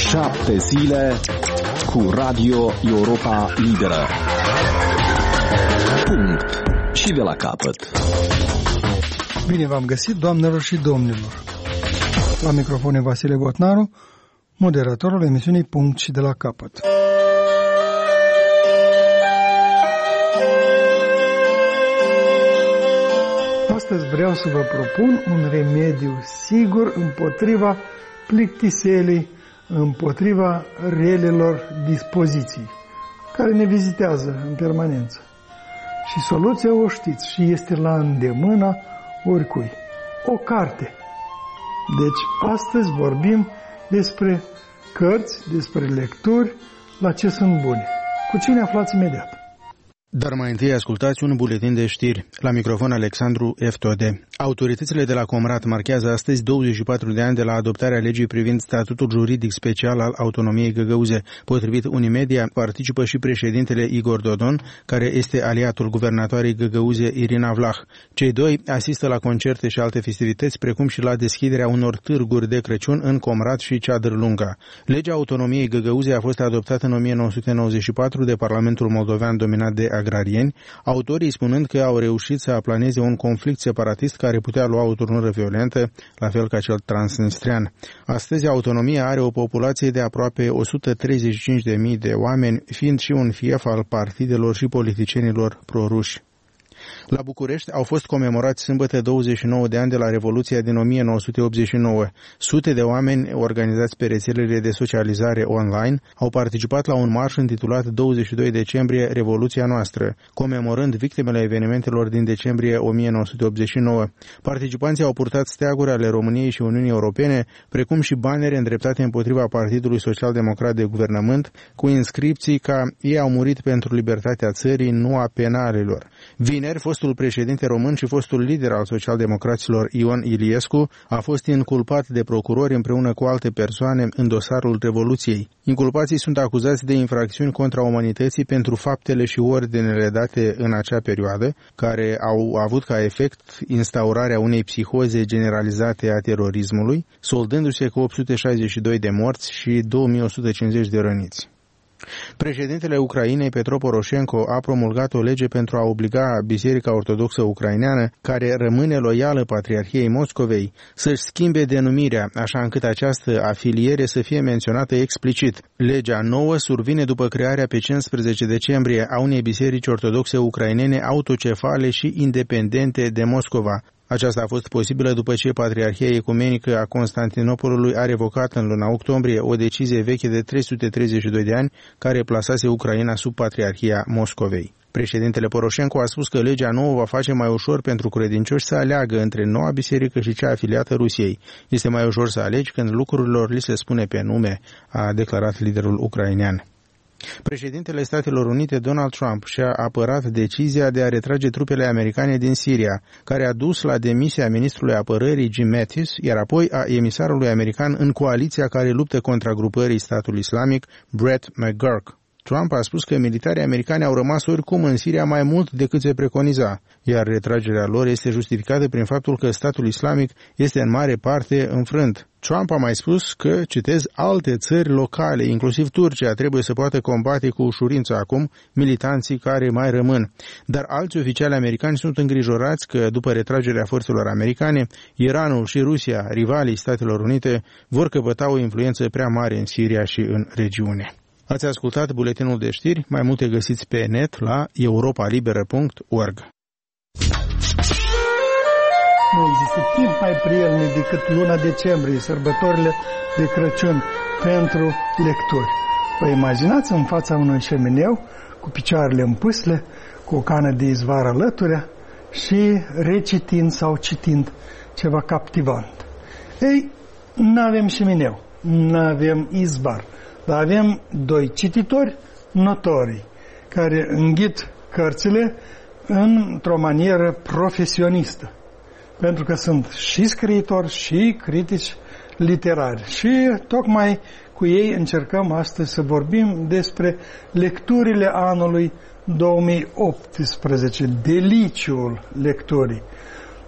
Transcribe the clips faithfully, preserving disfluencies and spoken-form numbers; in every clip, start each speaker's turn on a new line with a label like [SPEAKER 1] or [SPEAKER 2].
[SPEAKER 1] Șapte zile cu Radio Europa Liberă. Punct. Și de la capăt.
[SPEAKER 2] Bine v-am găsit, doamnelor și domnilor. La microfon e Vasile Botnaru, moderatorul emisiunii Punct și de la capăt. Astăzi vreau să vă propun un remediu sigur împotriva plictiselii, împotriva relelor dispoziții, care ne vizitează în permanență. Și soluția o știți și este la îndemâna oricui. O carte. Deci astăzi vorbim despre cărți, despre lecturi, la ce sunt bune. Cu cine aflați imediat.
[SPEAKER 3] Dar mai întâi ascultați un buletin de știri. La microfon Alexandru Eftode. Autoritățile de la Comrat marchează astăzi douăzeci și patru de ani de la adoptarea legii privind statutul juridic special al autonomiei găgăuze. Potrivit Unimedia, participă și președintele Igor Dodon, care este aliatul guvernatoarei găgăuze Irina Vlah. Cei doi asistă la concerte și alte festivități, precum și la deschiderea unor târguri de Crăciun în Comrat și Ceadrlunga. Legea autonomiei găgăuze a fost adoptată în o mie nouă sute nouăzeci și patru de Parlamentul moldovean dominat de agrarieni, autorii spunând că au reușit să aplaneze un conflict separatist care putea lua o turnură violentă, la fel ca cel transnistrian. Astăzi, autonomia are o populație de aproape o sută treizeci și cinci de mii de oameni, fiind și un fief al partidelor și politicienilor proruși. La București au fost comemorați sâmbătă douăzeci și nouă de ani de la Revoluția din o mie nouă sute optzeci și nouă. Sute de oameni organizați pe rețelele de socializare online au participat la un marș intitulat douăzeci și doi decembrie Revoluția noastră, comemorând victimele evenimentelor din decembrie o mie nouă sute optzeci și nouă. Participanții au purtat steaguri ale României și Uniunii Europene, precum și banere îndreptate împotriva Partidului Social-Democrat de Guvernământ, cu inscripții ca "Ei au murit pentru libertatea țării, nu a penalelor". Vineri, fostul președinte român și fostul lider al socialdemocraților Ion Iliescu a fost inculpat de procurori împreună cu alte persoane în dosarul Revoluției. Inculpații sunt acuzați de infracțiuni contra umanității pentru faptele și ordinele date în acea perioadă, care au avut ca efect instaurarea unei psihoze generalizate a terorismului, soldându-se cu opt sute șaizeci și doi de morți și două mii o sută cincizeci de răniți. Președintele Ucrainei, Petro Poroșenko, a promulgat o lege pentru a obliga Biserica Ortodoxă Ucraineană, care rămâne loială Patriarhiei Moscovei, să-și schimbe denumirea, așa încât această afiliere să fie menționată explicit. Legea nouă survine după crearea pe cincisprezece decembrie a unei biserici ortodoxe ucrainene autocefale și independente de Moscova. Aceasta a fost posibilă după ce Patriarhia Ecumenică a Constantinopolului a revocat în luna octombrie o decizie veche de trei sute treizeci și doi de ani care plasase Ucraina sub Patriarhia Moscovei. Președintele Poroșenko a spus că legea nouă va face mai ușor pentru credincioși să aleagă între noua biserică și cea afiliată Rusiei. Este mai ușor să alegi când lucrurilor li se spune pe nume, a declarat liderul ucrainean. Președintele Statelor Unite, Donald Trump, și-a apărat decizia de a retrage trupele americane din Siria, care a dus la demisia ministrului apărării Jim Mattis, iar apoi a emisarului american în coaliția care luptă contra grupării statului islamic, Brett McGurk. Trump a spus că militarii americani au rămas oricum în Siria mai mult decât se preconiza, iar retragerea lor este justificată prin faptul că statul islamic este în mare parte înfrânt. Trump a mai spus că, citez, alte țări locale, inclusiv Turcia, trebuie să poată combate cu ușurință acum militanții care mai rămân. Dar alți oficiali americani sunt îngrijorați că, după retragerea forțelor americane, Iranul și Rusia, rivalii Statelor Unite, vor căpăta o influență prea mare în Siria și în regiune. Ați ascultat buletinul de știri, mai multe găsiți pe net la europa liberă punct org.
[SPEAKER 2] Nu există timp mai prielnic decât luna decembrie, sărbătorile de Crăciun, pentru lecturi. Vă imaginați în fața unui șemineu, cu picioarele în pâsle, cu o cană de izvar alăturea și recitind sau citind ceva captivant. Ei, n-avem șemineu, n-avem izvar, dar avem doi cititori notori care înghit cărțile într-o manieră profesionistă. Pentru că sunt și scriitori și critici literari. Și tocmai cu ei încercăm astăzi să vorbim despre lecturile anului două mii optsprezece, deliciul lecturii.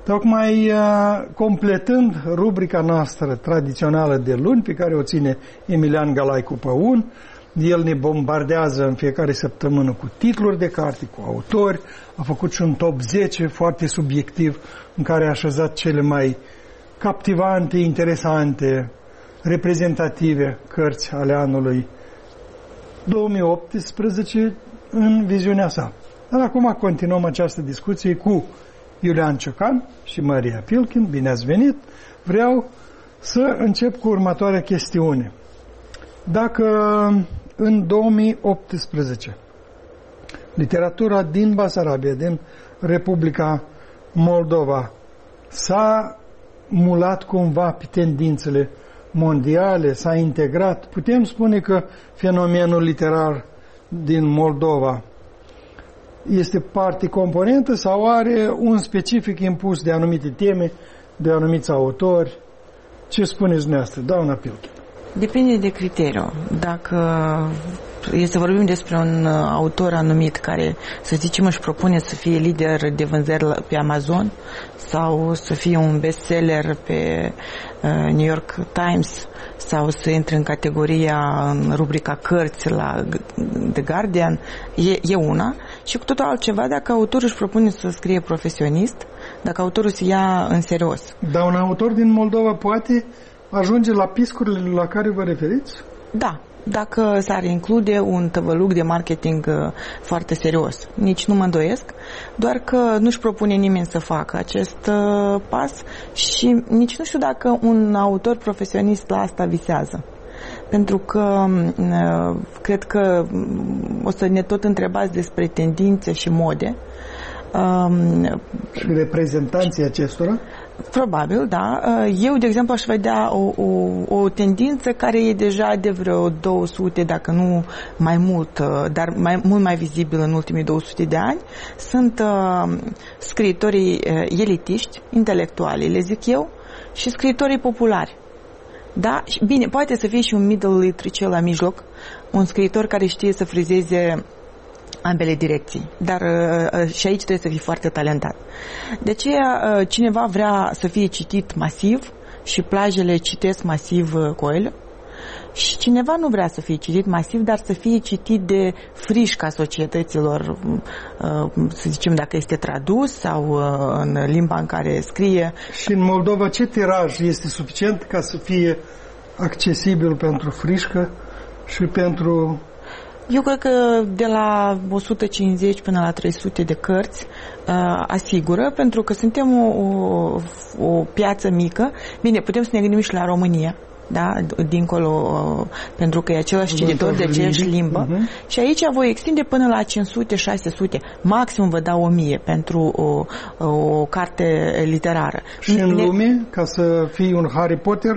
[SPEAKER 2] Tocmai completând rubrica noastră tradițională de luni, pe care o ține Emilian Galaicu Păun, el ne bombardează în fiecare săptămână cu titluri de carte, cu autori, a făcut și un top zece foarte subiectiv în care a așezat cele mai captivante, interesante, reprezentative cărți ale anului două mii optsprezece în viziunea sa. Dar acum continuăm această discuție cu Iulian Ciocan și Maria Pilkin. Bine ați venit! Vreau să încep cu următoarea chestiune. Dacă în două mii optsprezece literatura din Basarabia, din Republica Moldova, s-a mulat cumva pe tendințele mondiale, s-a integrat, putem spune că fenomenul literar din Moldova este parte componentă sau are un specific impus de anumite teme, de anumiți autori? Ce spuneți dumneavoastră, doamna Pilkin?
[SPEAKER 4] Depinde de criteriu. Dacă este vorbim despre un autor anumit care, să zicem, își propune să fie lider de vânzări pe Amazon sau să fie un bestseller pe New York Times sau să intre în categoria, în rubrica cărți la The Guardian, e, e una. Și cu totul altceva dacă autorul își propune să scrie profesionist, dacă autorul se ia în serios.
[SPEAKER 2] Dar un autor din Moldova poate ajunge la piscurile la care vă referiți?
[SPEAKER 4] Da, dacă s-ar include un tăvăluc de marketing foarte serios. Nici nu mă îndoiesc, doar că nu-și propune nimeni să facă acest uh, pas și nici nu știu dacă un autor profesionist la asta visează. Pentru că uh, cred că o să ne tot întrebați despre tendințe și mode. Um,
[SPEAKER 2] și reprezentanții acestora?
[SPEAKER 4] Probabil, da. Eu, de exemplu, aș vedea o, o, o tendință care e deja de vreo două sute, dacă nu mai mult, dar mai, mult mai vizibil în ultimii două sute de ani. Sunt uh, scriitorii uh, elitiști, intelectuali, le zic eu, și scriitorii populari. Da? Bine, poate să fie și un middle literature la mijloc, un scriitor care știe să frizeze ambele direcții, dar uh, și aici trebuie să fii foarte talentat. De aceea, uh, cineva vrea să fie citit masiv și plajele citesc masiv uh, Coelho și cineva nu vrea să fie citit masiv, dar să fie citit de frișca societăților, uh, să zicem dacă este tradus sau uh, în limba în care scrie. Și
[SPEAKER 2] în Moldova ce tiraj este suficient ca să fie accesibil pentru frișcă și pentru...
[SPEAKER 4] Eu cred că de la o sută cincizeci până la trei sute de cărți uh, asigură, pentru că suntem o, o, o piață mică. Bine, putem să ne gândim și la România, da? Dincolo, uh, pentru că e același cititor de aceeași limbă. Uh-huh. Și aici voi extinde până la cinci sute șase sute. Maximum vă dau o mie pentru o, o carte literară.
[SPEAKER 2] Și în ne... lume, ca să fii un Harry Potter...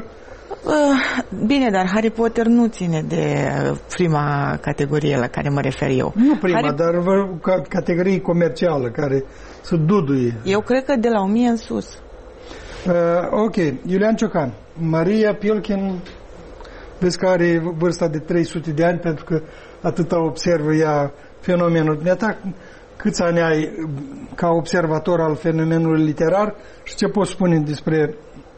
[SPEAKER 4] Bine, dar Harry Potter nu ține de prima categorie la care mă refer eu.
[SPEAKER 2] Nu prima,
[SPEAKER 4] Harry...
[SPEAKER 2] dar ca categorie comercială care să duduie.
[SPEAKER 4] Eu cred că de la o mie în sus.
[SPEAKER 2] Uh, ok, Iulian Ciocan. Maria Pilkin, vezi că are vârsta de trei sute de ani, pentru că atâta observă ea fenomenul. Ne-a câți ani ai ca observator al fenomenului literar și ce poți spune despre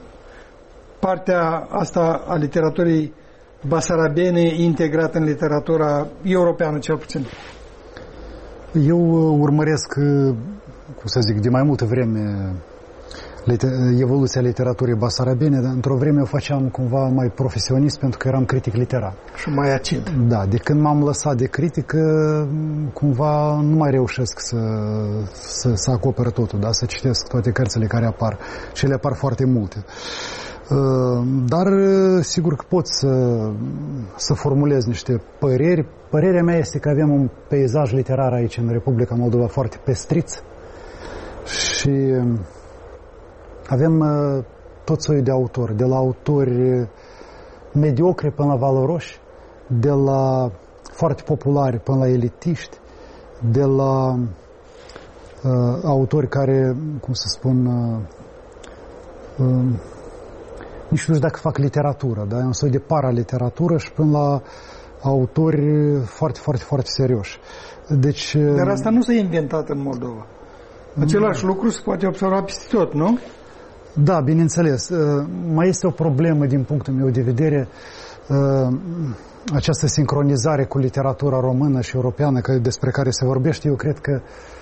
[SPEAKER 2] partea asta a literaturii basarabene integrată în literatura europeană, cel puțin?
[SPEAKER 5] Eu urmăresc, cum să zic, de mai multă vreme evoluția literaturii basarabene, dar într-o vreme o făceam cumva mai profesionist pentru că eram critic literar.
[SPEAKER 2] Și mai acid.
[SPEAKER 5] Da, de când m-am lăsat de critică, cumva nu mai reușesc să, să, să acoper totul, da? Să citesc toate cărțile care apar și ele apar foarte multe. Dar sigur că pot să, să formulez niște păreri. Părerea mea este că avem un peisaj literar aici în Republica Moldova foarte pestriț și avem tot soiul de autori, de la autori mediocri până la valoroși, de la foarte populari până la elitiști, de la uh, autori care, cum să spun, uh, uh, nici nu știu dacă fac literatură, da? E un soi de paraliteratură și până la autori foarte, foarte, foarte serioși. Deci,
[SPEAKER 2] dar asta nu s-a inventat în Moldova. Același lucru se poate observa peste tot, nu?
[SPEAKER 5] Da, bineînțeles. Mai este o problemă din punctul meu de vedere, această sincronizare cu literatura română și europeană despre care se vorbește. Eu cred că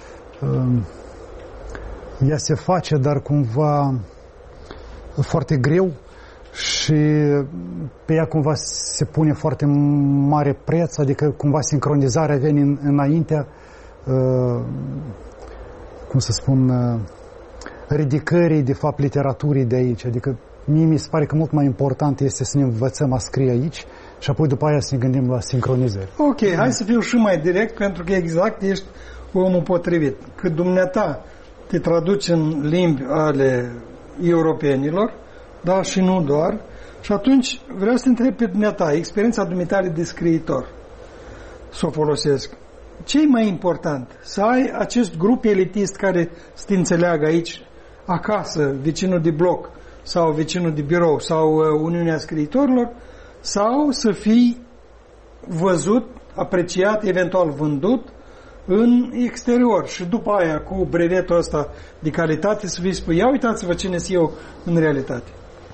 [SPEAKER 5] ea se face, dar cumva foarte greu și pe ea cumva se pune foarte mare preț, adică cumva sincronizarea vine înaintea, cum să spun, ridicării, de fapt, literaturii de aici. Adică mie mi se pare că mult mai important este să ne învățăm a scrie aici și apoi după aia să ne gândim la sincronizări.
[SPEAKER 2] Ok, mm. hai să fiu și mai direct, pentru că exact ești omul potrivit. Că dumneata te traduci în limbi ale europenilor, dar și nu doar, și atunci vreau să te întreb pe dumneata, experiența dumitale de scriitor, să o folosesc. Ce e mai important? Să ai acest grup elitist care să te înțeleagă aici, acasă, vecinul de bloc sau vecinul de birou sau Uniunea Scriitorilor, sau să fii văzut, apreciat, eventual vândut în exterior și după aia cu brevetul ăsta de calitate să vii spui, ia uitați-vă cine sunt eu în realitate.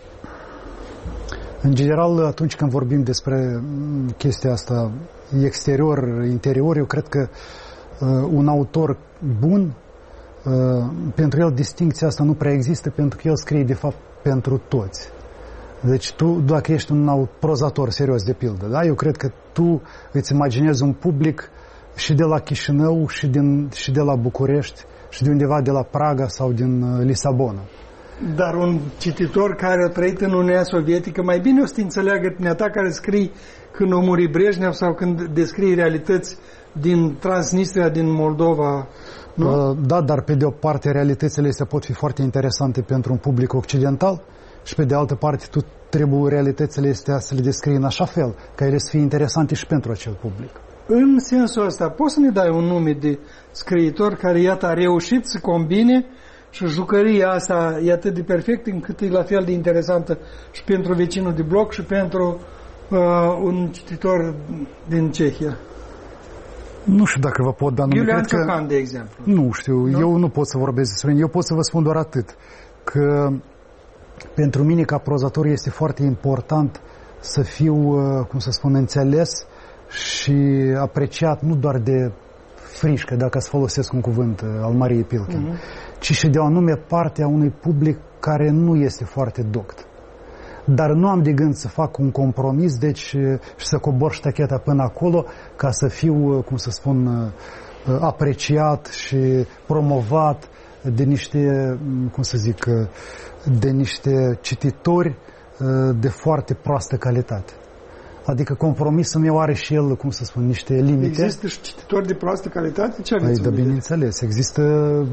[SPEAKER 5] În general, atunci când vorbim despre chestia asta exterior, interior, eu cred că uh, un autor bun, uh, pentru el distincția asta nu prea există, pentru că el scrie de fapt pentru toți. Deci tu, dacă ești un prozator serios, de pildă, da? Eu cred că tu îți imaginezi un public și de la Chișinău și, din, și de la București și de undeva de la Praga sau din uh, Lisabona.
[SPEAKER 2] Dar un cititor care a trăit în Uniunea Sovietică mai bine o să te înțeleagă dumneata care scrii când a murit Brejnev sau când descrii realități din Transnistria, din Moldova, nu?
[SPEAKER 5] Da, dar pe de o parte realitățile astea pot fi foarte interesante pentru un public occidental și pe de altă parte tu trebuie realitățile astea să le descrii în așa fel ca ele să fie interesante și pentru acel public.
[SPEAKER 2] În sensul ăsta, poți să ne dai un nume de scriitor care, iată, a reușit să combine și jucăria asta e atât de perfect încât e la fel de interesantă și pentru vecinul de bloc și pentru uh, un cititor din Cehia?
[SPEAKER 5] Nu știu dacă vă pot da nume.
[SPEAKER 2] Iulian Ciocan, de exemplu.
[SPEAKER 5] Nu știu, nu? Eu nu pot să vorbesc despre mine. Eu pot să vă spun doar atât, că pentru mine ca prozator este foarte important să fiu, cum să spun, înțeles și apreciat nu doar de frișcă, dacă să folosesc un cuvânt al Mariei Pilkin, mm-hmm. ci și de o anume parte a unui public care nu este foarte doct. Dar nu am de gând să fac un compromis, deci și să cobor ștacheta până acolo ca să fiu, cum să spun, apreciat și promovat de niște, cum să zic, de niște cititori de foarte proastă calitate. Adică compromisul meu are și el, cum să spun, niște limite.
[SPEAKER 2] Există și cititori de proastă calitate? Ce
[SPEAKER 5] aveți? Păi, da, bineînțeles. Există...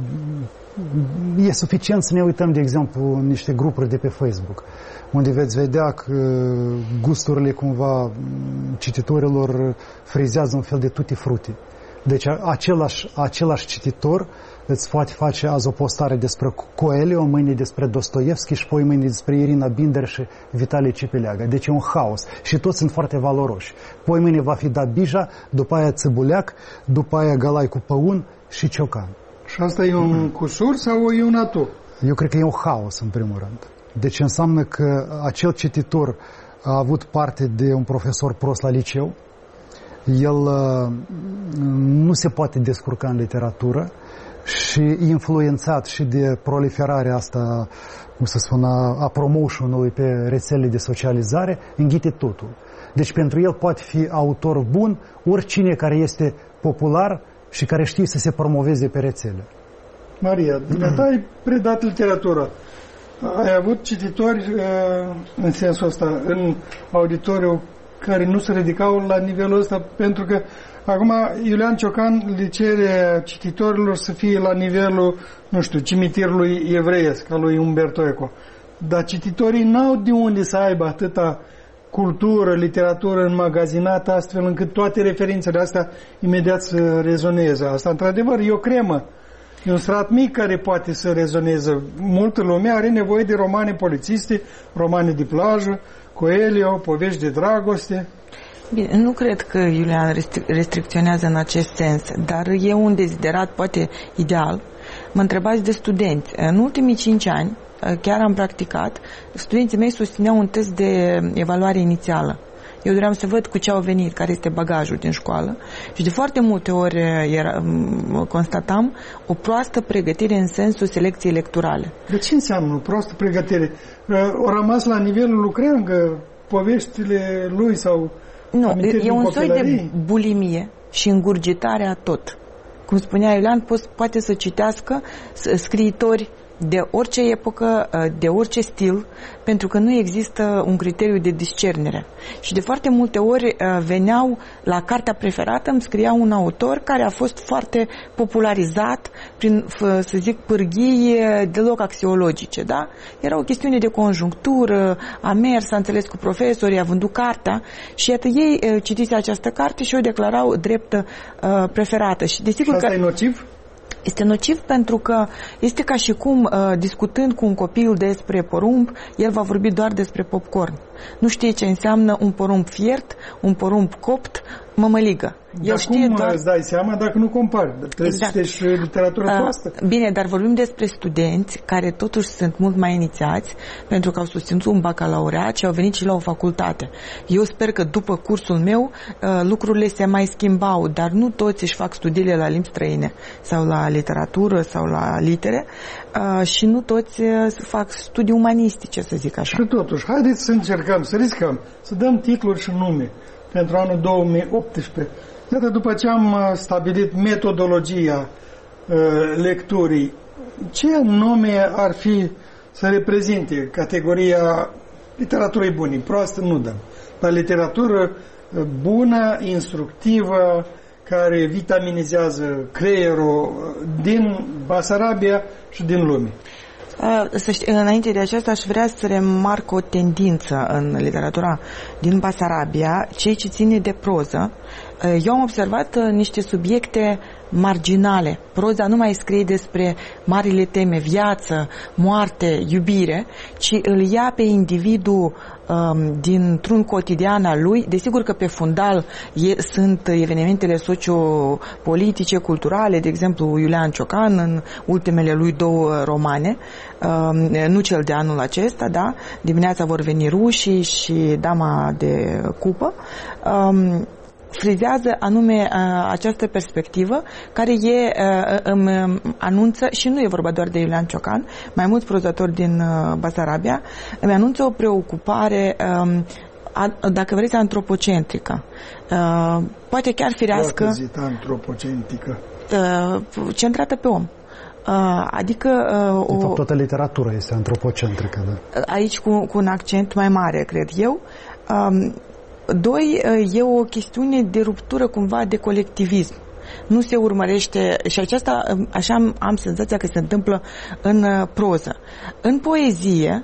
[SPEAKER 5] E suficient să ne uităm, de exemplu, în niște grupuri de pe Facebook, unde veți vedea că gusturile, cumva, cititorilor frizează un fel de tutti frutti. Deci același, același cititor îți poate face azi o postare despre Coelho, mâine despre Dostoevski și apoi mâine despre Irina Binder și Vitalie Cipeleagă. Deci e un haos și toți sunt foarte valoroși. Poi mâine va fi Dabija, după aia Țăbuleac, după aia Galai cu Păun și Ciocan.
[SPEAKER 2] Și asta e un cusur sau e un atu?
[SPEAKER 5] Eu cred că e un haos, în primul rând. Deci înseamnă că acel cititor a avut parte de un profesor prost la liceu, el uh, nu se poate descurca în literatură și influențat și de proliferarea asta, cum să spun, a, a promotion-ului pe rețelele de socializare, înghite totul. Deci pentru el poate fi autor bun oricine care este popular și care știe să se promoveze pe rețele.
[SPEAKER 2] Maria, dumneata ai predat literatura. Ai avut cititori în sensul ăsta, în auditoriu, care nu se ridicau la nivelul ăsta, pentru că acum Iulian Ciocan le cere cititorilor să fie la nivelul, nu știu, cimitirului evreiesc, al lui Umberto Eco. Dar cititorii n-au de unde să aibă atâta cultură, literatură înmagazinată, astfel încât toate referințele astea imediat să rezoneze. Asta, într-adevăr, e o cremă. E un strat mic care poate să rezoneze. Multă lume are nevoie de romane polițiste, romane de plajă, Coelho, povești de dragoste.
[SPEAKER 4] Bine, nu cred că Iulian restric- restricționează în acest sens, dar e un deziderat, poate ideal, mă întrebați de studenți. În ultimii cinci ani, chiar am practicat, studenții mei susțineau un test de evaluare inițială. Eu doream să văd cu ce au venit, care este bagajul din școală și de foarte multe ori era, constatam o proastă pregătire în sensul selecției electorale.
[SPEAKER 2] De ce înseamnă o proastă pregătire? O rămas la nivelul lucreangă, poveștile lui sau
[SPEAKER 4] nu, e un soi
[SPEAKER 2] copilării?
[SPEAKER 4] De bulimie și îngurgitare a tot. Cum spunea Iulian, poate să citească scriitori de orice epocă, de orice stil, pentru că nu există un criteriu de discernere. Și de foarte multe ori veneau la cartea preferată, îmi scria un autor care a fost foarte popularizat prin, să zic, pârghii deloc axiologice, da? Era o chestiune de conjunctură, a mers, a înțeles cu profesorii, a vândut cartea și iată ei citise această carte și o declarau drept uh, preferată. Și desigur
[SPEAKER 2] și asta
[SPEAKER 4] că
[SPEAKER 2] e nociv?
[SPEAKER 4] Este nociv pentru că este ca și cum, uh, discutând cu un copil despre porumb, el va vorbi doar despre popcorn. Nu știe ce înseamnă un porumb fiert, un porumb copt, mămăligă. El
[SPEAKER 2] dar
[SPEAKER 4] știe
[SPEAKER 2] cum
[SPEAKER 4] doar...
[SPEAKER 2] îți dai seama dacă nu compari? Trebuie
[SPEAKER 4] exact.
[SPEAKER 2] să citești literatură
[SPEAKER 4] uh,
[SPEAKER 2] proastă.
[SPEAKER 4] Bine, dar vorbim despre studenți care totuși sunt mult mai inițiați pentru că au susținut un bacalaureat și au venit și la o facultate. Eu sper că după cursul meu uh, lucrurile se mai schimbau, dar nu toți își fac studiile la limbi străine sau la literatură sau la litere uh, și nu toți uh, fac studii umanistice, să zic așa.
[SPEAKER 2] Și totuși, haideți să încercăm, să riscăm, să dăm titluri și nume pentru anul două mii optsprezece. Iată, după ce am stabilit metodologia uh, lecturii, ce nume ar fi să reprezinte categoria literaturii bune? Proastă nu dăm, dar literatură bună, instructivă, care vitaminizează creierul din Basarabia și din lume.
[SPEAKER 4] Să știi, înainte de aceasta aș vrea să remarc o tendință în literatura din Basarabia, cei ce ține de proză. Eu am observat niște subiecte marginale. Proza nu mai scrie despre marile teme, viață, moarte, iubire, ci îl ia pe individul um, dintr-un cotidian al lui. Desigur că pe fundal e, sunt evenimentele sociopolitice, culturale, de exemplu Iulian Ciocan în ultimele lui două romane, um, nu cel de anul acesta, da? Dimineața vor veni rușii și Dama de cupă. Um, frizează anume această perspectivă care e, îmi anunță, și nu e vorba doar de Iulian Ciocan, mai mulți prozatori din Basarabia, îmi anunță o preocupare, dacă vreți, antropocentrică. Poate chiar firească.
[SPEAKER 2] Poate zita antropocentrică.
[SPEAKER 4] Centrată pe om. Adică
[SPEAKER 5] de
[SPEAKER 4] o,
[SPEAKER 5] fapt, toată literatura este antropocentrică. Da?
[SPEAKER 4] Aici cu, cu un accent mai mare, cred eu. Doi, e o chestiune de ruptură cumva de colectivism. Nu se urmărește, și aceasta, așa am, am senzația că se întâmplă în proză. În poezie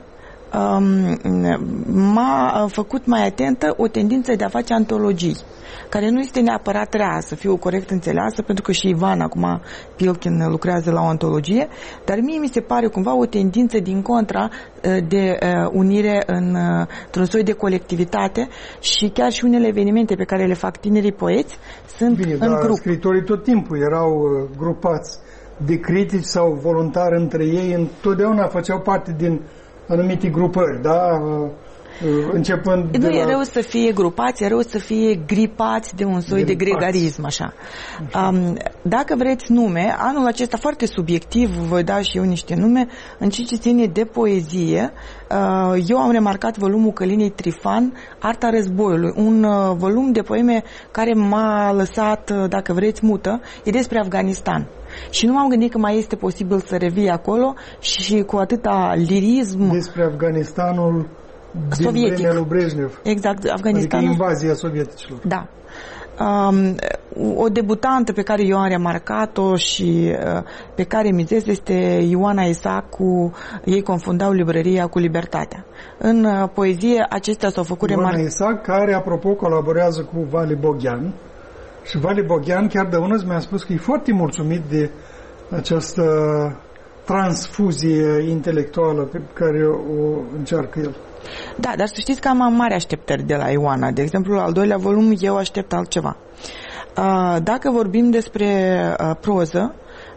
[SPEAKER 4] m-a făcut mai atentă o tendință de a face antologii, care nu este neapărat rea, să fiu corect înțeleasă, pentru că și Ivan acum Pilkin lucrează la o antologie, dar mie mi se pare cumva o tendință din contra de unire în, într-un soi de colectivitate și chiar și unele evenimente pe care le fac tinerii poeți sunt
[SPEAKER 2] Bine,
[SPEAKER 4] în
[SPEAKER 2] dar
[SPEAKER 4] grup.
[SPEAKER 2] scriitorii tot timpul erau grupați de critici sau voluntari între ei, întotdeauna făceau parte din anumite grupări, da? Începând
[SPEAKER 4] nu
[SPEAKER 2] de
[SPEAKER 4] e
[SPEAKER 2] la...
[SPEAKER 4] rău să fie grupați, e rău să fie gripați de un soi gripați. de gregarism, așa. așa. Um, dacă vreți nume, anul acesta foarte subiectiv, voi da și eu niște nume, în ceea ce ține de poezie, uh, eu am remarcat volumul Călinei Trifan, Arta războiului, un uh, volum de poeme care m-a lăsat, uh, dacă vreți, mută, e despre Afganistan. Și nu m-am gândit că mai este posibil să revii acolo și cu atâta lirism.
[SPEAKER 2] Despre Afganistanul din vremea lui Brejnev.
[SPEAKER 4] Exact, Afganistanul.
[SPEAKER 2] Adică invazia sovieticilor.
[SPEAKER 4] Da. Um, o debutantă pe care eu am remarcat-o și uh, pe care mizez este Ioana Isaac, cu ei confundau librăria cu libertatea. În uh, poezie acestea s-au făcut remarcate.
[SPEAKER 2] Ioana Isaac, care apropo colaborează cu Vali Boghian. Și Vali Boghian chiar de unul mi-a spus că e foarte mulțumit de această transfuzie intelectuală pe care o încearcă el.
[SPEAKER 4] Da, dar să știți că am mari așteptări de la Ioana. De exemplu, al doilea volum eu aștept altceva. Dacă vorbim despre proză,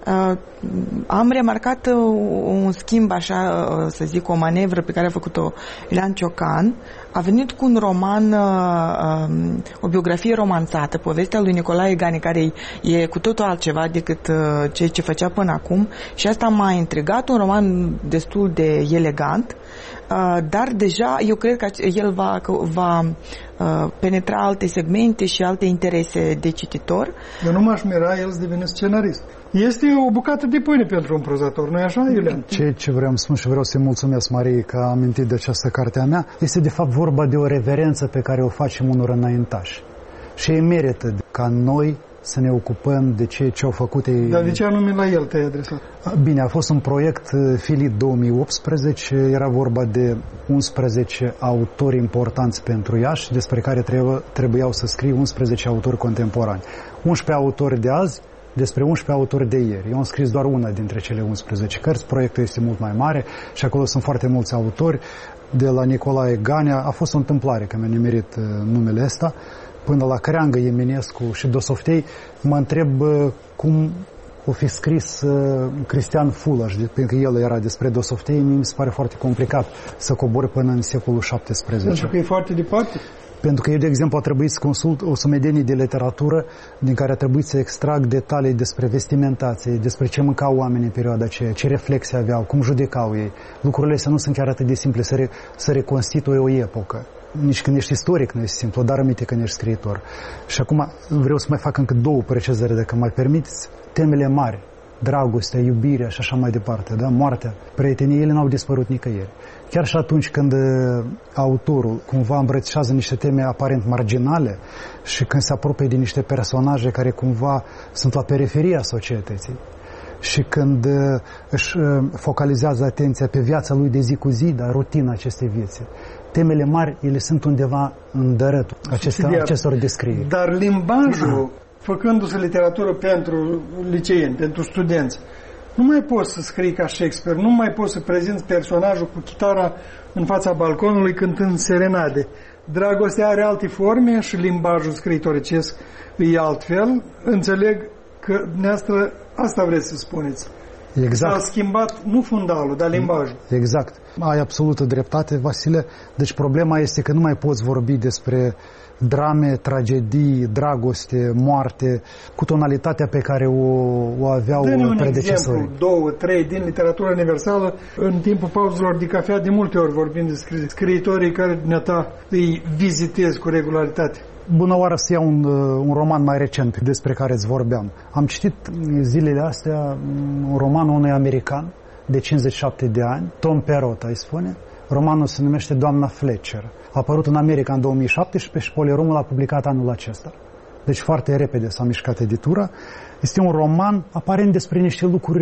[SPEAKER 4] Uh, am remarcat uh, un schimb, așa uh, să zic, o manevră pe care a făcut-o Iulian Ciocan. A venit cu un roman, uh, um, o biografie romanțată, povestea lui Nicolae Gani, care e cu totul altceva decât uh, ceea ce făcea până acum, și asta m-a intrigat, un roman destul de elegant, uh, dar deja eu cred că el va, va uh, penetra alte segmente și alte interese de cititor.
[SPEAKER 2] Eu nu m-aș mira el să devină scenarist. Este o bucată de pâine pentru un prozator, nu-i așa, Iulian?
[SPEAKER 5] Ce, ce vreau să spun și vreau să-i mulțumesc Mariei că a amintit de această carte a mea, este de fapt vorba de o reverență pe care o facem unor înaintași. Și ei merită ca noi să ne ocupăm de ce, ce au făcut ei.
[SPEAKER 2] Dar de ce anume la el te-ai adresat?
[SPEAKER 5] Bine, a fost un proiect Filit două mii optsprezece, era vorba de unsprezece autori importanți pentru Iași, despre care trebuie, trebuiau să scrie unsprezece autori contemporani. unsprezece autori de azi, despre unsprezece autori de ieri. Eu am scris doar una dintre cele unsprezece cărți, proiectul este mult mai mare și acolo sunt foarte mulți autori, de la Nicolae Ganea. A fost o întâmplare că mi-a nimerit uh, numele ăsta, până la Creangă, Eminescu și Dosoftei. Mă întreb uh, cum o fi scris uh, Cristian Fulaș, pentru că el era despre Dosoftei. Mi se pare foarte complicat să cobori până în secolul șaptesprezece.
[SPEAKER 2] Pentru că e foarte departe?
[SPEAKER 5] Pentru că eu, de exemplu, a trebuit să consult o sumedenie de literatură din care a trebuit să extrag detalii despre vestimentație, despre ce mâncau oamenii în perioada aceea, ce reflexe aveau, cum judecau ei. Lucrurile astea nu sunt chiar atât de simple să, re, să reconstituie o epocă. Nici când ești istoric nu este simplu, dar rămite când ești scriitor. Și acum vreau să mai fac încă două precizări, dacă mai permiteți. Temele mari, dragostea, iubirea și așa mai departe, da? Moartea, prietenii, ele n-au dispărut nicăieri. Chiar și atunci când uh, autorul cumva îmbrățișează niște teme aparent marginale și când se apropie de niște personaje care cumva sunt la periferia societății și când uh, își uh, focalizează atenția pe viața lui de zi cu zi, dar rutina acestei vieți, temele mari, ele sunt undeva în dărătul acestor, acestor descrieri.
[SPEAKER 2] Dar limbajul, făcându-se literatură pentru liceeni, pentru studenți, nu mai poți să scrii ca Shakespeare, nu mai poți să prezinți personajul cu chitara în fața balconului cântând serenade. Dragostea are alte forme și limbajul scriitoricesc e altfel. Înțeleg că dumneavoastră asta vreți să spuneți.
[SPEAKER 5] Exact.
[SPEAKER 2] S-a schimbat nu fundalul, dar limbajul.
[SPEAKER 5] Exact. Ai absolută dreptate, Vasile. Deci problema este că nu mai poți vorbi despre drame, tragedii, dragoste, moarte, cu tonalitatea pe care o, o aveau predecesorii.
[SPEAKER 2] Un exemplu, două, trei din literatura universală. În timpul pauzelor de cafea, de multe ori vorbim de scriitorii care dumneata îi vizitezi cu regularitate.
[SPEAKER 5] Bună oară, să iau un, un roman mai recent despre care îți vorbeam. Am citit zilele astea un roman unui american de cincizeci și șapte de ani, Tom Perot, îi spune. Romanul se numește Doamna Fletcher. A apărut în America în două mii șaptesprezece și Polyrom l-a publicat anul acesta. Deci foarte repede s-a mișcat editura. Este un roman aparent despre niște lucruri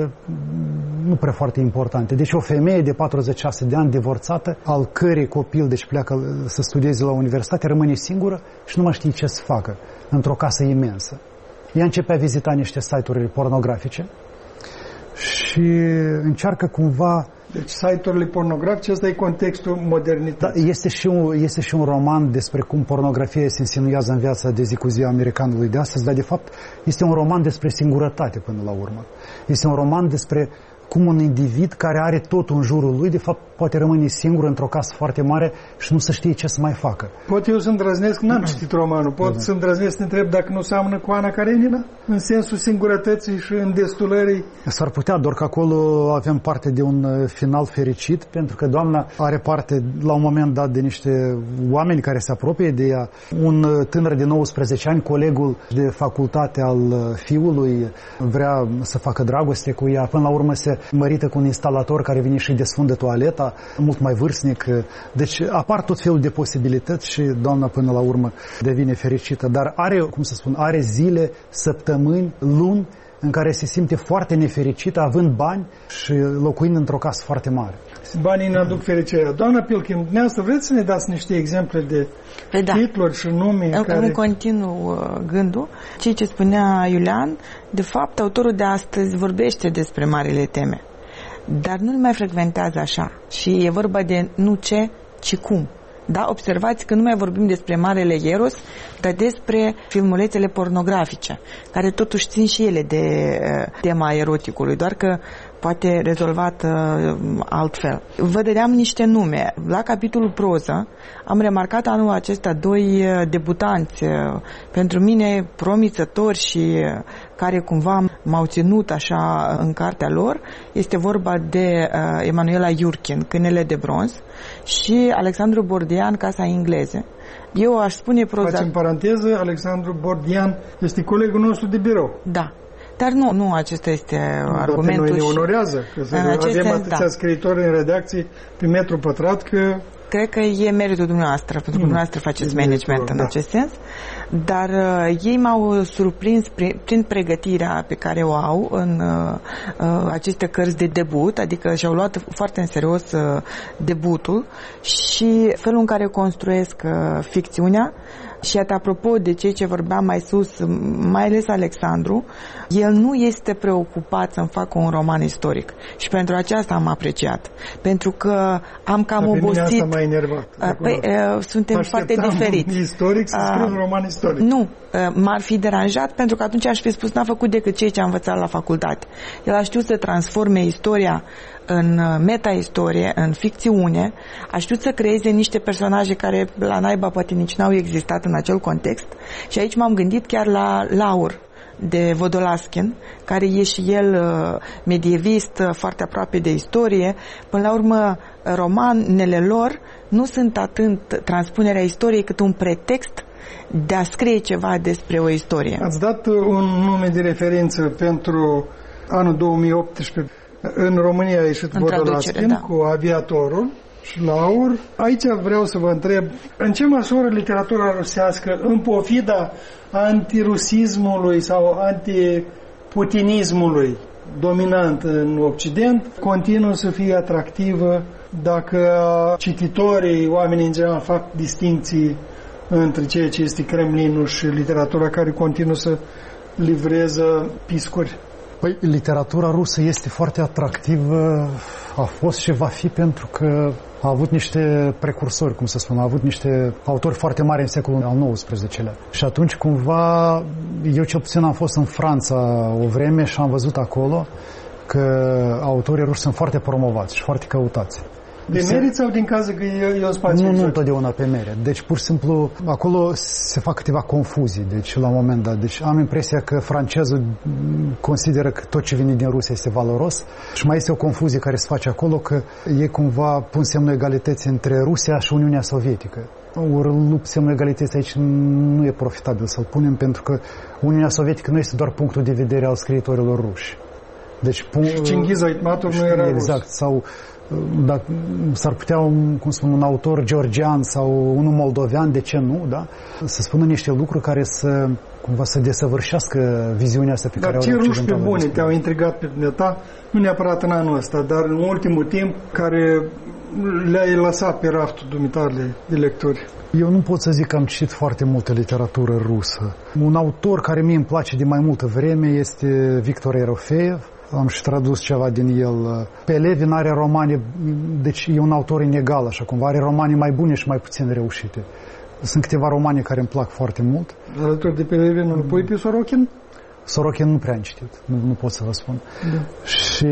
[SPEAKER 5] nu prea foarte importante. Deci o femeie de patruzeci și șase de ani, divorțată, al cărei copil deci pleacă să studieze la universitate, rămâne singură și nu mai știe ce să facă într-o casă imensă. Ea începe a vizita niște site-uri pornografice și încearcă cumva.
[SPEAKER 2] Deci site-urile pornografice, ăsta e contextul modernității.
[SPEAKER 5] Da, este, și un, este și un roman despre cum pornografia se insinuează în viața de zi cu zi a americanului de astăzi, dar de fapt este un roman despre singurătate până la urmă. Este un roman despre cum un individ care are totul în jurul lui, de fapt, poate rămâne singur într-o casă foarte mare și nu să știe ce să mai facă.
[SPEAKER 2] Pot eu să îndrăznesc, n-am citit romanul, pot da. să îndrăznesc să întreb dacă nu seamănă cu Ana Karenina? În sensul singurătății și îndestulării?
[SPEAKER 5] S-ar putea, doar că acolo avem parte de un final fericit, pentru că doamna are parte la un moment dat de niște oameni care se apropie de ea. Un tânăr de nouăsprezece ani, colegul de facultate al fiului, vrea să facă dragoste cu ea, până la urmă se mărită cu un instalator care vine și desfundă toaleta, mult mai vârstnic. Deci apar tot felul de posibilități și doamna până la urmă devine fericită. Dar are, cum să spun, are zile, săptămâni, luni în care se simte foarte nefericită, având bani și locuind într-o casă foarte mare.
[SPEAKER 2] Banii ne aduc fericirea. Doamna Pilkin, dumneavoastră vreți să ne dați niște exemple de da. titluri și nume?
[SPEAKER 4] În
[SPEAKER 2] care...
[SPEAKER 4] continuu gândul, ceea ce spunea Iulian, de fapt, autorul de astăzi vorbește despre marile teme, dar nu le mai frecventează așa. Și e vorba de nu ce, ci cum. Da, observați că nu mai vorbim despre Marele Eros, dar despre filmulețele pornografice, care totuși țin și ele de uh, tema eroticului, doar că poate rezolvat uh, altfel. Vă dădeam niște nume. La capitolul proză am remarcat anul acesta doi uh, debutanți, uh, pentru mine promițători și uh, care cumva m-au ținut așa în cartea lor. Este vorba de uh, Emanuela Iurchin, Câinele de bronz, și Alexandru Bordian, Casa engleze. Eu aș spune proza...
[SPEAKER 2] Faci în paranteză, Alexandru Bordian este colegul nostru de birou.
[SPEAKER 4] Da. Dar nu, nu acesta este
[SPEAKER 2] nu,
[SPEAKER 4] argumentul.
[SPEAKER 2] Pe noi ne onorează că să avem sens, atâția da. scriitori în redacții pe metru pătrat că...
[SPEAKER 4] Cred că e meritul dumneavoastră, pentru că dumneavoastră faceți management în da. acest sens. Dar uh, ei m-au surprins prin, prin pregătirea pe care o au în uh, uh, aceste cărți de debut, adică și-au luat foarte în serios uh, debutul și felul în care construiesc uh, ficțiunea. Și iată, apropo de ceea ce vorbeam mai sus, mai ales Alexandru, el nu este preocupat să-mi facă un roman istoric. Și pentru aceasta am apreciat. Pentru că am cam
[SPEAKER 2] Dar
[SPEAKER 4] obosit...
[SPEAKER 2] Pe mine asta m-a enervat.
[SPEAKER 4] Păi, uh, suntem foarte diferiți.
[SPEAKER 2] Istoric să scriu un roman istoric.
[SPEAKER 4] Nu, uh, m-ar fi deranjat pentru că atunci aș fi spus n-a făcut decât ceea ce a învățat la facultate. El a știut să transforme istoria în meta-istorie, în ficțiune, a știut să creeze niște personaje care la naiba poate nici n-au existat în acel context și aici m-am gândit chiar la Laur de Vodolaskin, care e și el uh, medievist, uh, foarte aproape de istorie. Până la urmă, romanele lor nu sunt atât transpunerea istoriei cât un pretext de a scrie ceva despre o istorie.
[SPEAKER 2] Ați dat un nume de referință pentru anul două mii optsprezece. În România a ieșit Vodolaskin da. cu Aviatorul și Laur. Aici vreau să vă întreb, în ce măsură literatura rusească, în pofida antirusismului sau antiputinismului dominant în Occident, continuă să fie atractivă dacă cititorii, oamenii în general, fac distincții între ceea ce este Kremlinul și literatura care continuă să livreze piscuri.
[SPEAKER 5] Păi, literatura rusă este foarte atractivă, a fost și va fi pentru că a avut niște precursori, cum să spun, a avut niște autori foarte mari în secolul al nouăsprezecelea. Și atunci, cumva, eu cel puțin am fost în Franța o vreme și am văzut acolo că autorii ruși sunt foarte promovați și foarte căutați.
[SPEAKER 2] De merit sau din cază că e, e un spațiu?
[SPEAKER 5] Nu, nu întotdeauna pe merit. Deci, pur și simplu, acolo se fac câteva confuzii, deci, la un moment dat. Deci, am impresia că francezul consideră că tot ce vine din Rusia este valoros și mai este o confuzie care se face acolo, că ei cumva pun semnul egalității între Rusia și Uniunea Sovietică. Ori semnul egalității aici nu e profitabil să-l punem, pentru că Uniunea Sovietică nu este doar punctul de vedere al scriitorilor ruși. Deci,
[SPEAKER 2] Cinghiz Aitmatov nu era
[SPEAKER 5] exact, rus. Sau dacă s-ar putea un, cum spun, un autor georgian sau unul moldovean, de ce nu, da? Să spună niște lucruri care să cumva să desăvârșească viziunea asta pe
[SPEAKER 2] dar
[SPEAKER 5] care
[SPEAKER 2] ce ruși pe bune te-au intrigat pe ta, nu neapărat în anul ăsta, dar în ultimul timp, care le-ai lăsat pe raftul dumitale de lecturi?
[SPEAKER 5] Eu nu pot să zic că am citit foarte multă literatură rusă. Un autor care mie îmi place de mai multă vreme este Victor Erofeev. Am și tradus ceva din el. Pelevin are romane, deci e un autor inegal, așa cumva, are romane mai bune și mai puțin reușite. Sunt câteva romane care îmi plac foarte mult.
[SPEAKER 2] Alături de Pelevin îl pui pe Sorokin?
[SPEAKER 5] Sorokin nu prea am citit, nu, nu pot să vă spun.
[SPEAKER 2] Da.
[SPEAKER 5] Și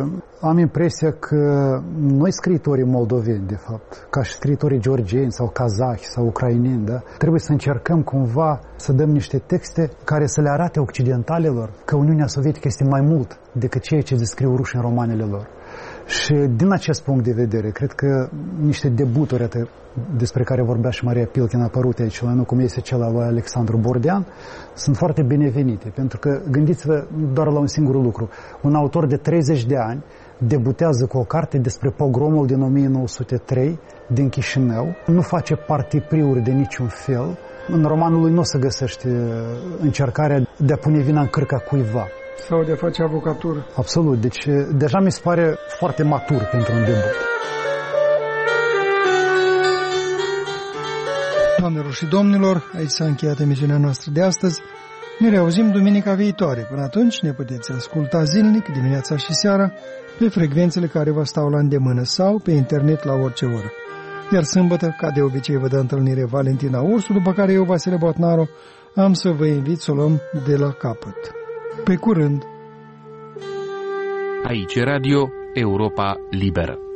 [SPEAKER 5] am impresia că noi, scriitorii moldoveni, de fapt, ca și scriitorii georgieni sau kazahi sau ucraineni, da, trebuie să încercăm cumva să dăm niște texte care să le arate occidentalilor că Uniunea Sovietică este mai mult decât ceea ce descriu rușii în romanele lor. Și din acest punct de vedere, cred că niște debuturi atât despre care vorbea și Maria Pilkin apărute aici, la noi, cum este cel al lui Alexandru Bordian, sunt foarte binevenite, pentru că gândiți-vă doar la un singur lucru. Un autor de treizeci de ani debutează cu o carte despre pogromul din o mie nouă sute trei din Chișinău, nu face partipriuri de niciun fel. În romanul lui nu o să găsești încercarea de a pune vina în cârca cuiva.
[SPEAKER 2] Sau de a face avocatură.
[SPEAKER 5] Absolut. Deci deja mi se pare foarte matur pentru un debut.
[SPEAKER 2] Doamnelor și domnilor, aici s-a încheiat emisiunea noastră de astăzi. Ne reauzim duminica viitoare. Până atunci ne puteți asculta zilnic, dimineața și seara, pe frecvențele care vă stau la îndemână sau pe internet la orice oră. Iar sâmbătă, ca de obicei, vă dă întâlnire Valentina Ursu, după care eu, Vasile Botnaru, am să vă invit să o luăm de la capăt. Pe curând!
[SPEAKER 1] Aici Radio Europa Liberă.